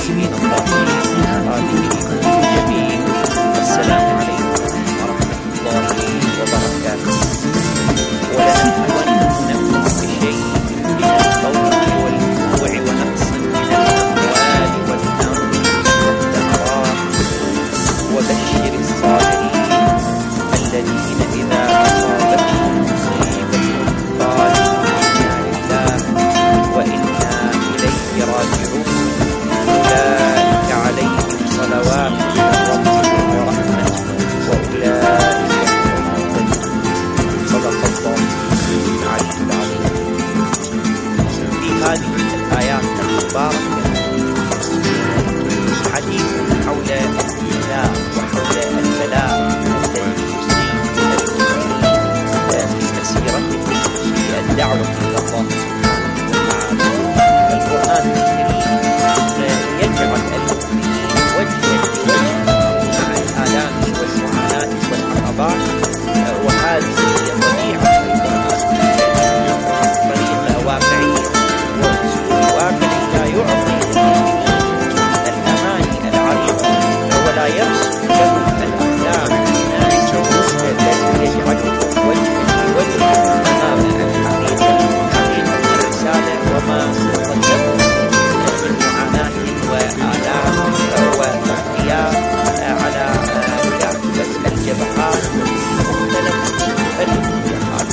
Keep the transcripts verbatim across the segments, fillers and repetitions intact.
الطيبين الطاهرين هذه جميل. السلام عليكم ورحمة الله وبركاته. ولنبلونكم بشيء من الخوف والجوع ونقص من الأموال والأنفس والثمرات وبشر الصابرين الذين إذا أصابتهم مصيبة قالوا إنا لله وإنا إليه راجعون أولئك عليهم صلوات من ربهم ورحمة وأولئك هم المهتدون. صدق الله العلي العظيم. في هذه الآيات المباركة حديث حول الابتلاء وحول البلاء الذي يصيب المؤمنين في مسيرتهم في الدعوة إلى الله سبحانه وتعالى. القرآن الكريم يجعل المؤمنين وجها لوجه مع الآلام والمعاناة والعقبات، وهذه هي طبيعة القرآن الكريم، طريقة واقعية وأسلوب واقعي لا يعطي الأماني العريضة ولا يرسم لهم الأحلام الناعسة، بل يجعلهم وجها لوجه أمام الحقيقة، حقيقة الرسالة وما قدمه من معاناة وآلام واغتيال على كافة الجبهات ومختلف الاتجاهات،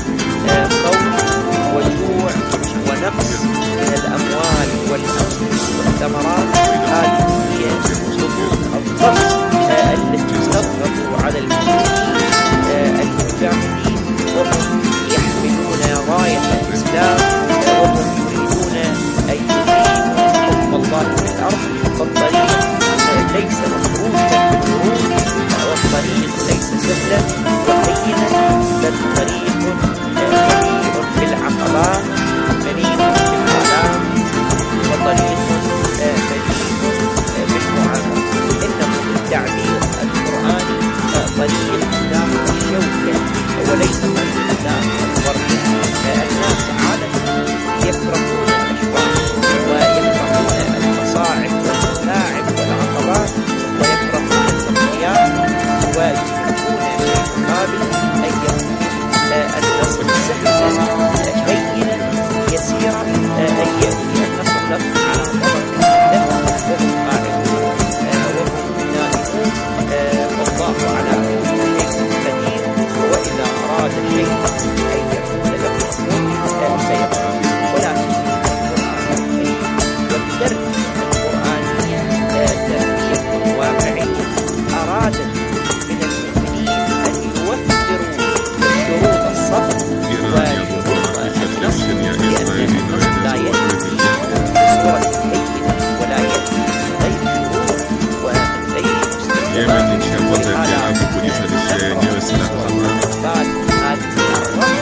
خوف وجوع ونقص من الأموال والأنفس والثمرات. هذه هي خطوط الضغط التي تضغط على المسلمين المجاهدين وهم يحملون راية الإسلام وهم يريدون أن يقيموا حكم الله في الأرض. فالطريق ليس مفروشا بالورود، والطريق ليس سهلا وهينا، بل طريق مليء بالعقبات، مليء بالآلام، وطريق مليء بالمعاناة. إنه بالتعبير القرآني طريق ذات الشوكة وليس طريق ذات الورد. الناس عادة يفرحون الأشواق ويفرحون المصاعب والمتاعب والعقبات ويفرحون التضحيات، ويحبون في المقابل أن يكون النصر سهلا هينا يسيرا، أن يأتي النصر لهم على طبع لهم وهم قاعدون وهم نائمون. والله على كل شيء قدير، وإذا أراد شيء أن يكون له كن سيكون. ولكن القرآن الكريم والتربية القرآنية تربية واقعية أرادت من المؤمنين أن يوفروا شروط الصبر وشروط النصر، لأن النصر لا يأتي بصورة هينة ولا يأتي غير شروط وغير مستقبل. ولهذا بعد هذه الرغبة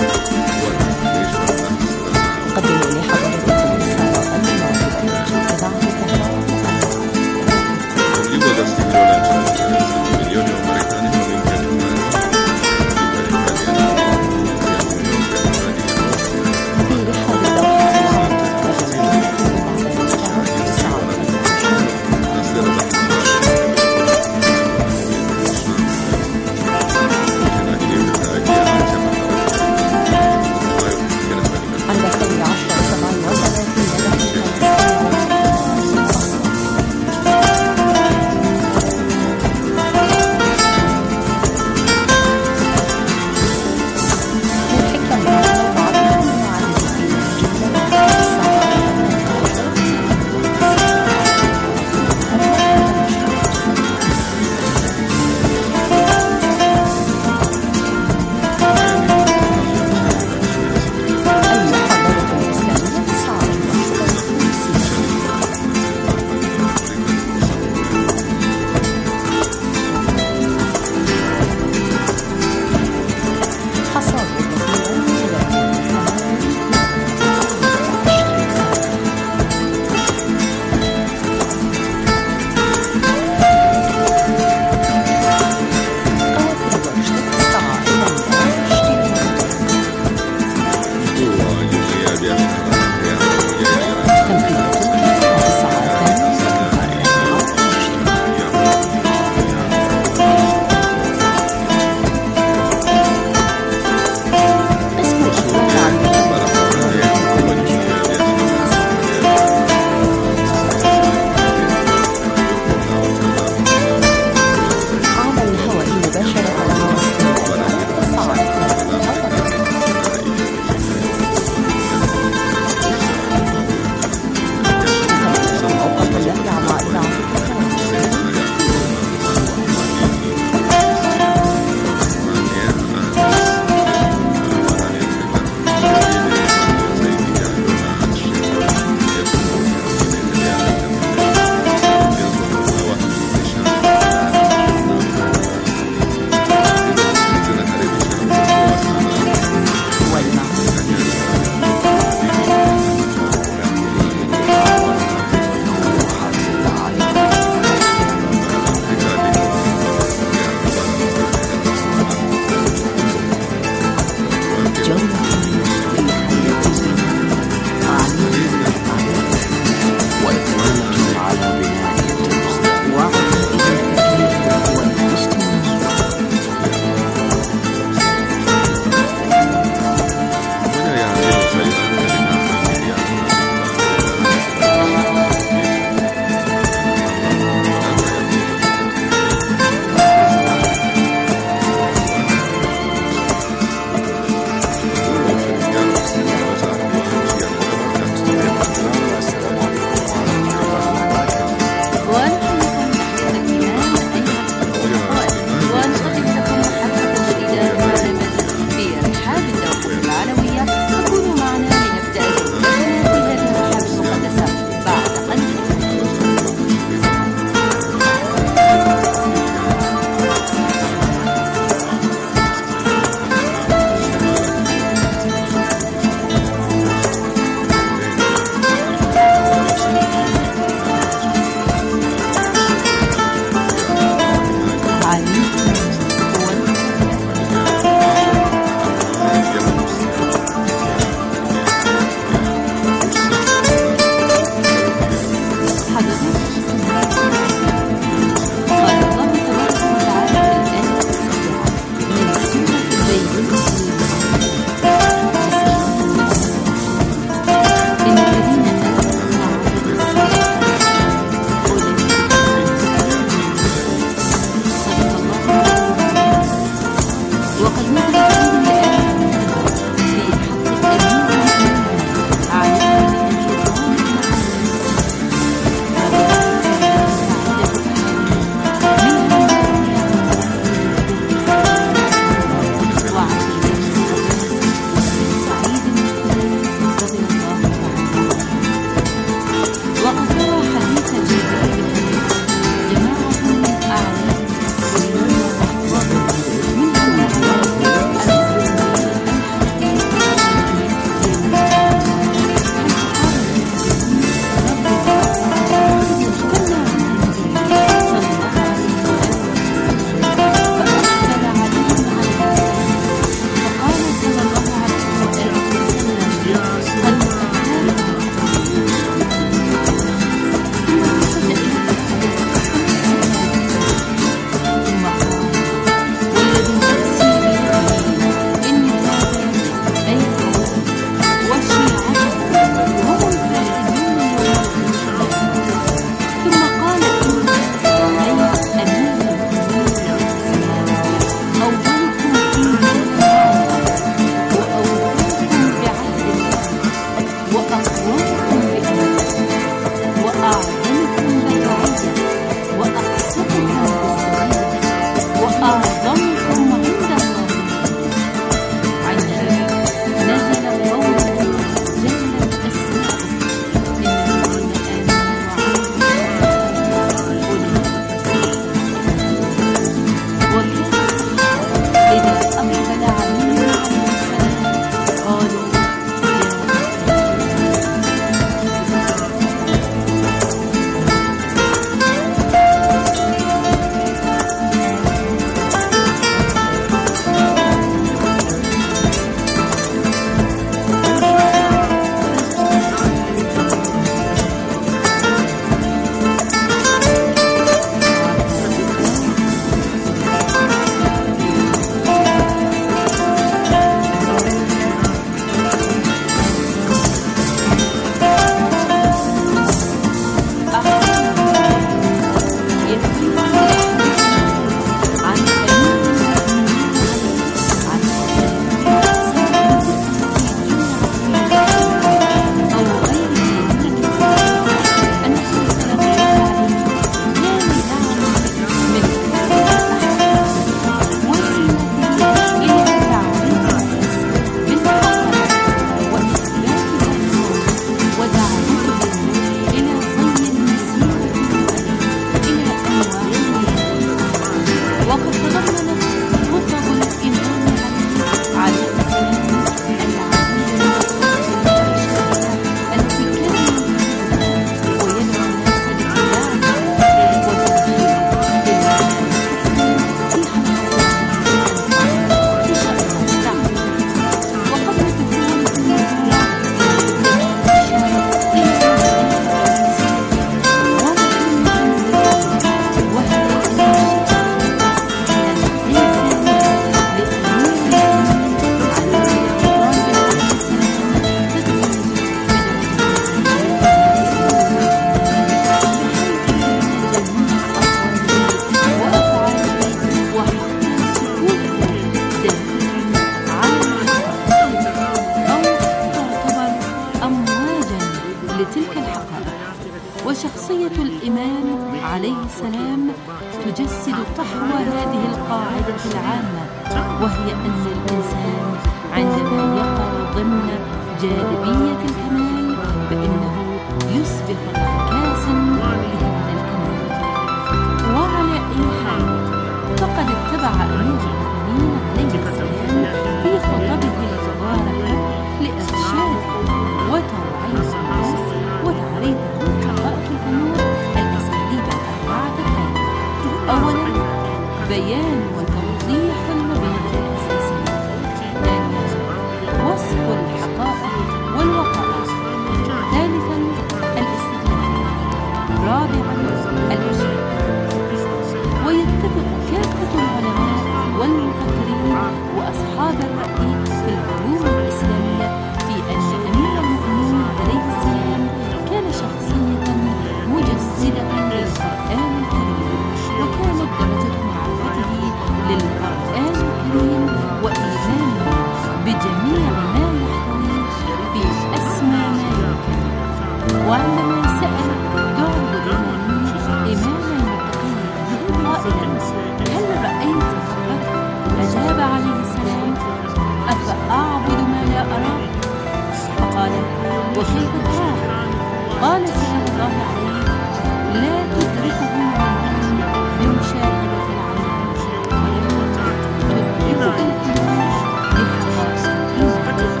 وشخصية الإمام عليه السلام تجسد فحوى هذه القاعدة العامة، وهي أن الإنسان عندما يقع ضمن جاذبية الكمال فإنه يصبح انعكاسا لهذا الكمال. وعلى أي حال فقد اتبع أمير المؤمنين عليه السلام في خطبه المباركة لإرشاد وتوعية الناس وتعريفهم حقائق الأمور الأساليب الأربعة التالية. أولا، بيان وتوضيح المبادئ الأساسية. ثانيا، وصف الحقائق والوقائع. ثالثا، الاستدلال. رابعا، الإرشاد. ويتفق كافة العلماء والمفكرين وأصحاب الرأي في العلوم الإسلامية في أن أمير المؤمنين عليه السلام كان شخصية مجسدة للقرآن الكريم، وكانت درجة معرفته للقرآن الكريم وإيمانه بجميع ما يحتويه في أسمى ما يمكن. وعندما سأل دعب اليماني إمام المتقين قائلا: هل رأيت ربك؟ أجاب عليه السلام: أفأعبد ما لا أرى؟ فقال: وكيف تراه؟ قال سلام الله عليه: لا تدركه العيون بمشاهدة العين، ولكن تدركه القلوب بحقائق الإيمان.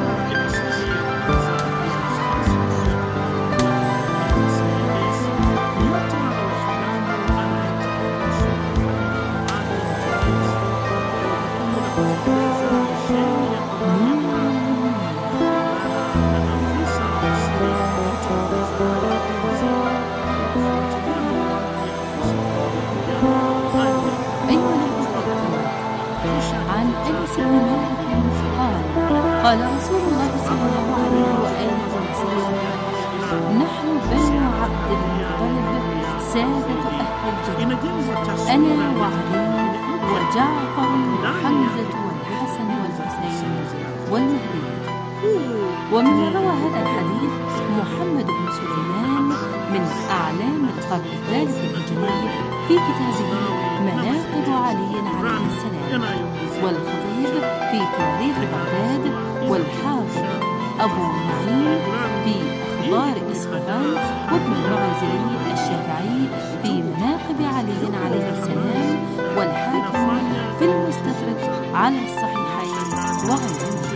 عن أنس بن مالك قال: قال رسول الله صلى الله عليه وآله وسلم: نحن بنو عبد المطلب سادة أهل الجنة، أنا وعلي وجعفر وحمزة والحسن والحسين والمهدي. ومن روى هذا الحديث محمد بن سليمان من أعلام القرن الثالث الهجري في كتابه مناقب علي عليه السلام، والخطيب في تاريخ بغداد، والحافظ أبو نعيم في أخبار إصفهان، وابن المعزلي الشافعي في مناقب علي عليه السلام، والحاكم في المستدرك على الصحيحين وغيرهم.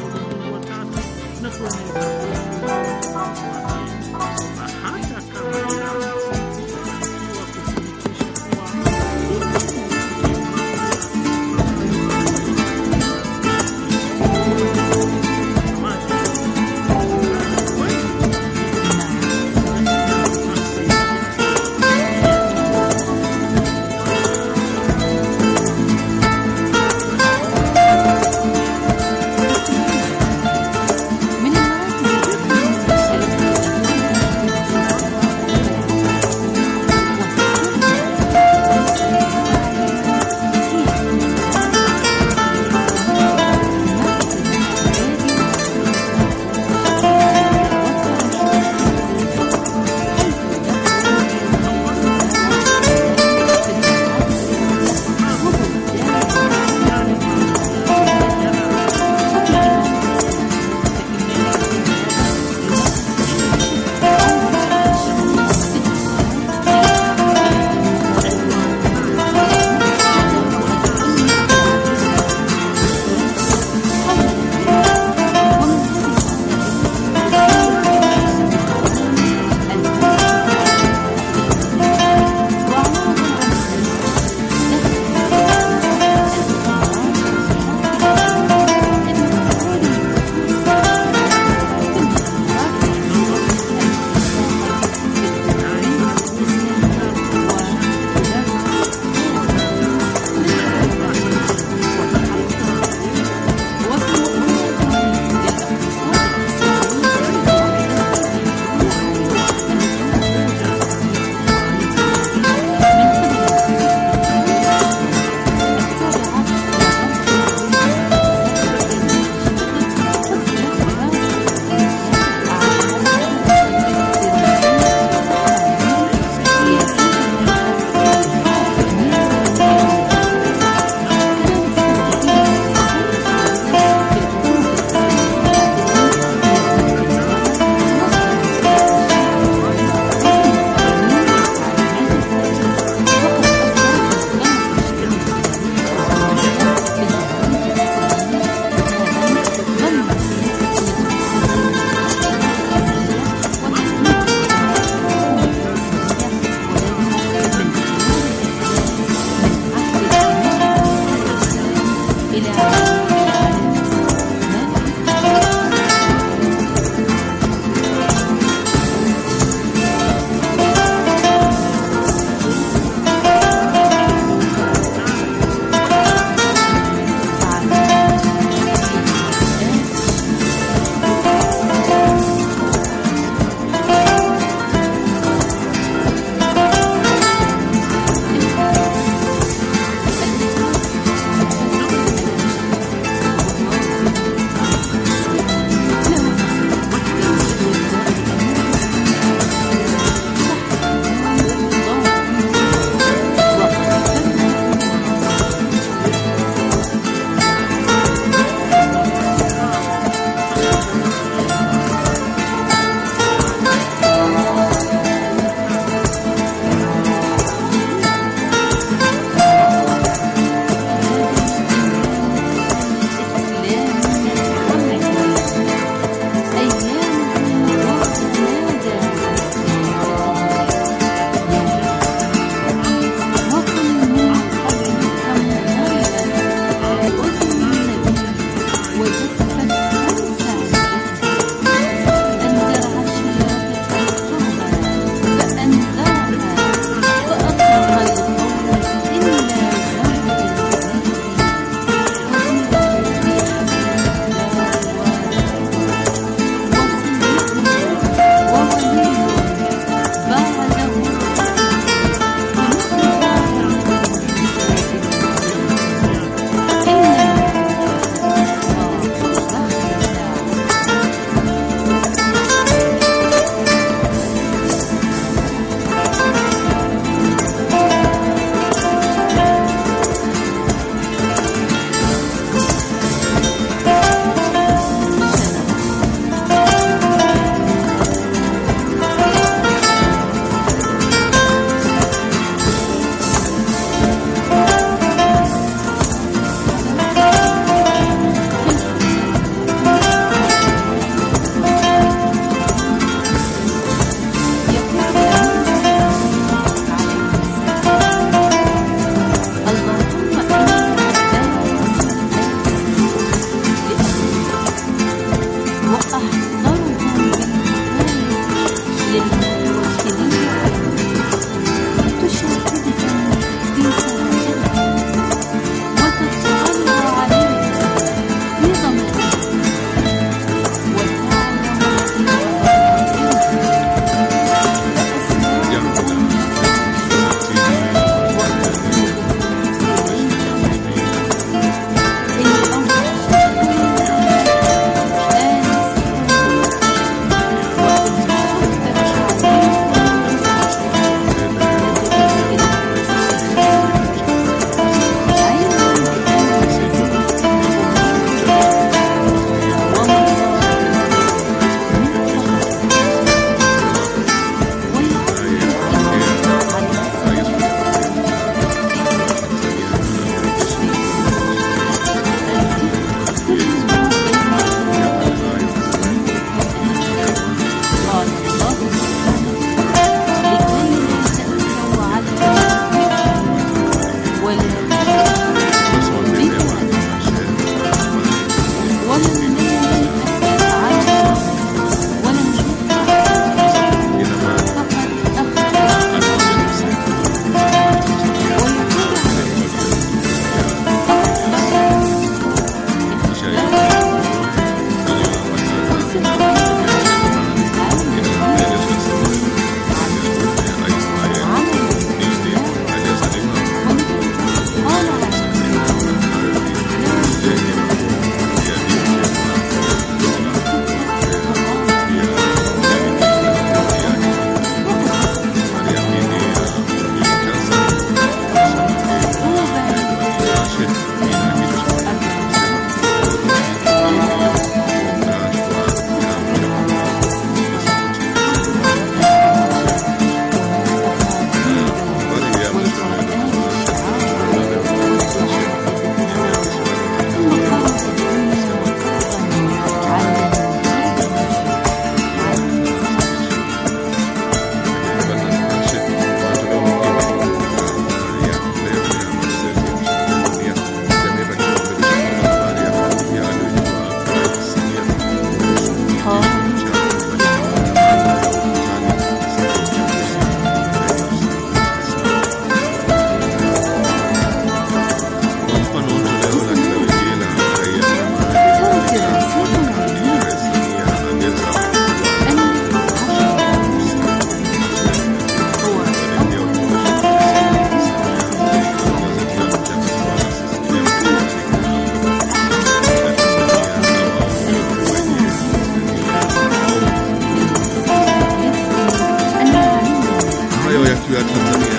Io e tu a Tanzania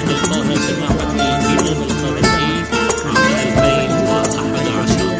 ألقاها سماحة الإمام القرني عام ألفين وأحد عشر.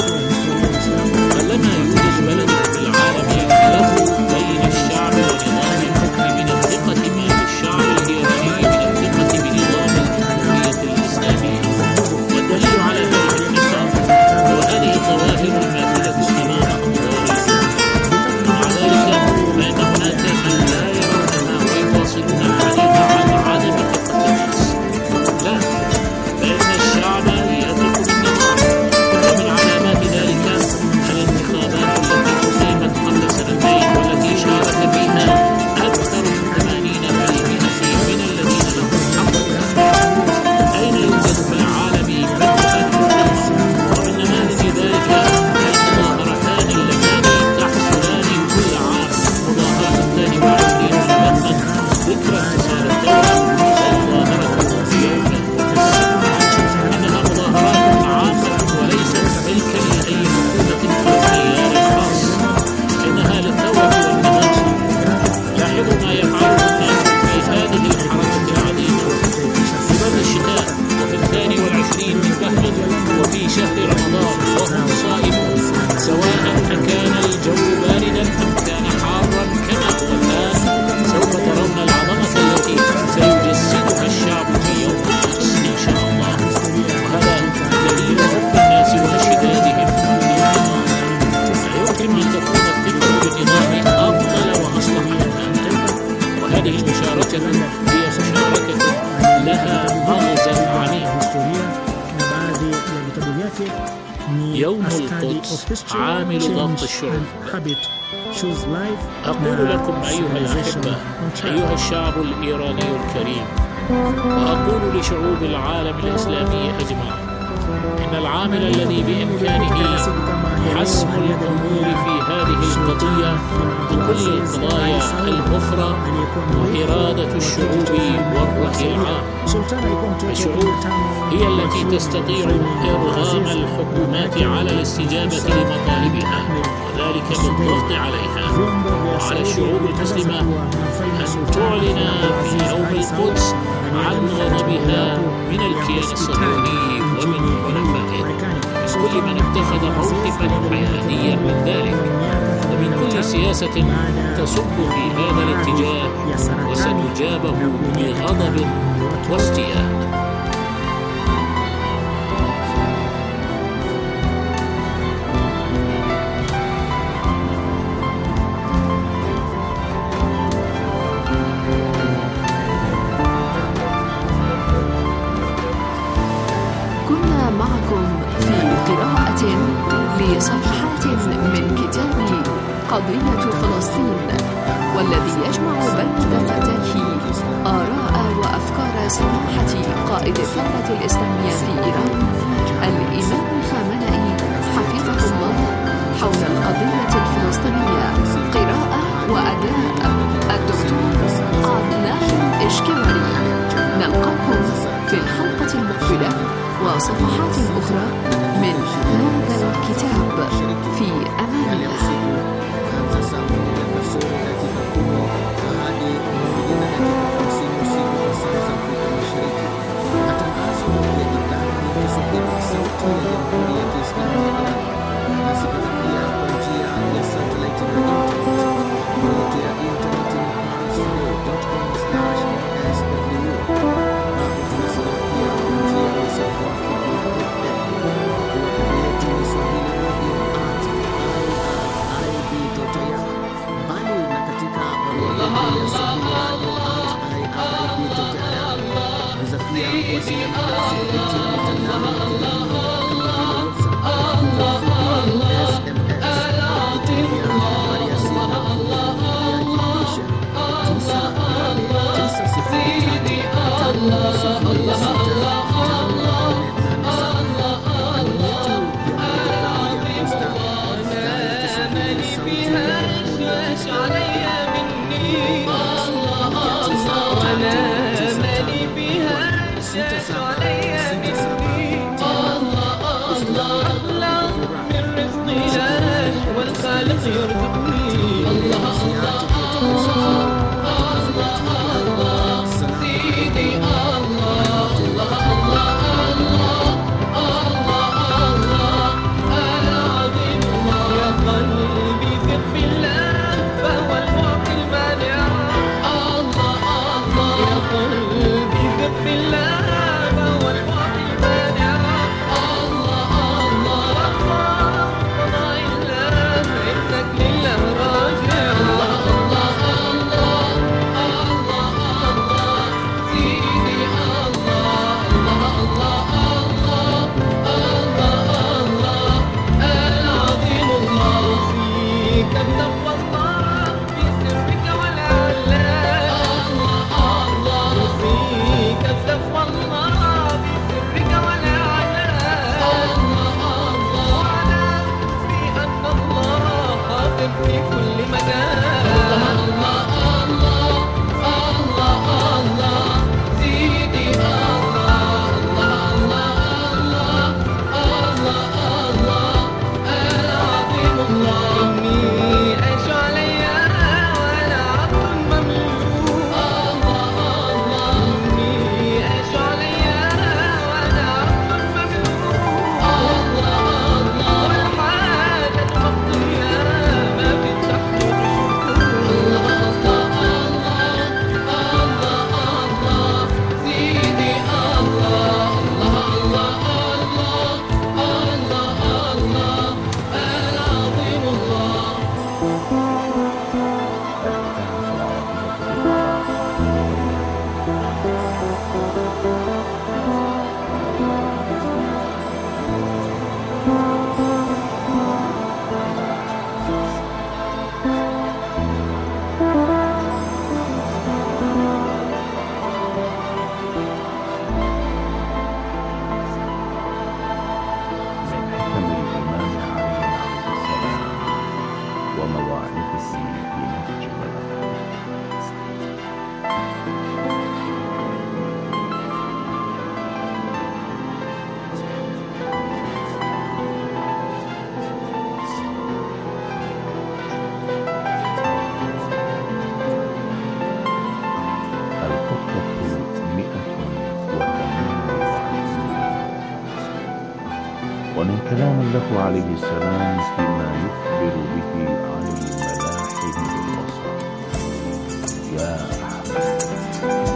قلما يوجد بلد في العالم يختلف بين الشعب ونظام الحكم من الثقة ما بالشعب الإيراني من الثقة بنظام الجمهورية الإسلامية. والدليل على هذه الثقة وهذه الظواهر الماثلة أمام أنظار مع ذلك فإن هناك من لا يرونها ويواصلون الحديث عن عدم ثقة الناس. لا، فإن الشعب يثق بالنظام. ومن علامات ذلك الانتخابات التي أقيمت قبل سنتين والتي شارك فيها أكثر من ثمانين بالمئة من الذين لهم حق التصويت. أين يوجد في العالم مثل هذه الثقة؟ ومن نماذج ذلك المظاهرتان اللتان تحصلان كل عام، مظاهرة الثاني والعشرين من ذكرى اغتسال الدولة ومظاهرة في يوم السبت. إنها مظاهرات عامة وليست ملكا لأي حكومة أو تيار خاص، إنها للثورة والنهضة. لاحظوا ما يفعله الناس في هذه الحركة العظيمة في برد الشتاء وفي الثاني والعشرين من بهمن وفي شهر رمضان وهم صائمون، سواء أكان الجو باردا أم كان حارا كما هو الآن. سوف ترون العظمة التي سيجسدها الشعب في يوم القدس إن شاء الله. وهذا دليل حب الناس وانشدادهم للنظام. يمكن أن تكون الثقة بالنظام أفضل وأصلح أماما، وهذه المشاركة هي مشاركة لها مغزى عميق. يوم القدس عامل ضبط الشعوب. أقول لكم أيها الأحبة، أيها الشعب الإيراني الكريم، وأقول لشعوب العالم الإسلامي أجمع، إن العامل الذي بإمكانه حسم الأمور في هذه القضية وكل القضايا الأخرى وإرادة الشعوب والرأي العام. الشعوب هي التي تستطيع إرغام الحكومات على الاستجابة لمطالبها، وذلك بالضغط عليها. وعلى الشعوب المسلمة أن تعلن في يوم القدس عن غضبها من الكيان الصهيوني ومن حلفائه، من كل من اتخذ موقفا حياديا من ذلك، ومن كل سياسة تصب في هذا الاتجاه، وستجابه بغضب واستياء. كنا معكم في قراءة لصفحات من كتاب قضية فلسطين، والذي يجمع بين دفتيه آراء وأفكار سماحة قائد الثورة الإسلامية في إيران الإمام الخامنئي حفظه الله حول القضية الفلسطينية. قراءة وأداء الدكتور عدنان إشكواري. نلقاكم في الحلقة المقبلة وصفحات أخرى من هذا الكتاب. في أمان الله. والخالق يرزقني. الله الله الله الله سيدي الله. يخفي الله فهو الباقي المانع. الله الله الله قضاء الله فإنك لله راجع. الله الله الله الله الله سيدي الله الله الله الله الله الله العظيم الله فيك التقوى الله في سرك والعلان. الله الله فيك التقوى الله في سرك والعلان. الله الله واعلم بأن الله حاضر في كل مكان. الله الله الله الله سيدي الله الله الله الله الله العظيم الله. إني أعيش عليها وأنا عبد مملوك. الله الله إني أعيش عليها وأنا عبد مملوك. الله الله والحاجة مقضية ما في التحقيق شكور. الله الله الله الله سيدي الله الله الله الله الله العظيم الله. من حكم الإمام علي عليه السلام ومواعظه في نهج البلاغة. الخطة مئة وثمانية وعشرين. ومن كلام له عليه السلام فيما يخبر به عن الملاحم بالبصر. يا أحمد